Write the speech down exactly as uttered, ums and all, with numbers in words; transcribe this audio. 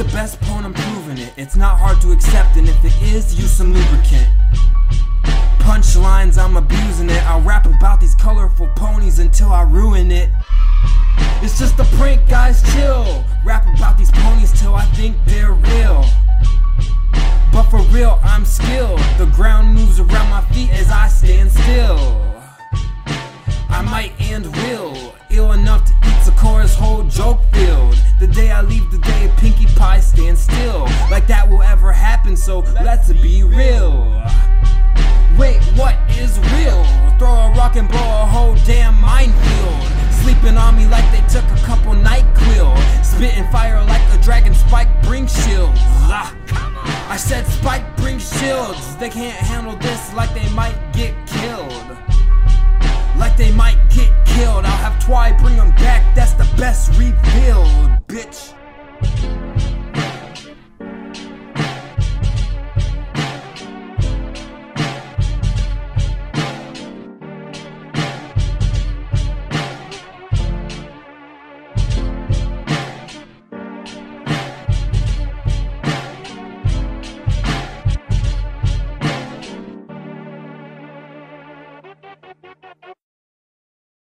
the best pawn, I'm proving it. It's not hard to accept, and if it is, use some lubricant. Punchlines, I'm abusing it. I'll rap about these colorful ponies until I ruin it. It's just a prank, guys, chill. Rap about these ponies till I think they're real. But for real, I'm skilled. The ground moves around my feet as I stand still. I might and will, ill enough to eat Sakura's whole joke field. The day I leave, the day Pinkie Pie stands still. Like that will ever happen, so let's be real. Wait, what is real? Throw a rock and blow a whole damn minefield. Sleeping on me like they took a couple NyQuil. Spitting fire like a dragon, Spike brings shields. Ah. I said Spike brings shields. They can't handle this, like they might get killed. Like they might get killed. I'll have Twi bring them back, that's the best replay.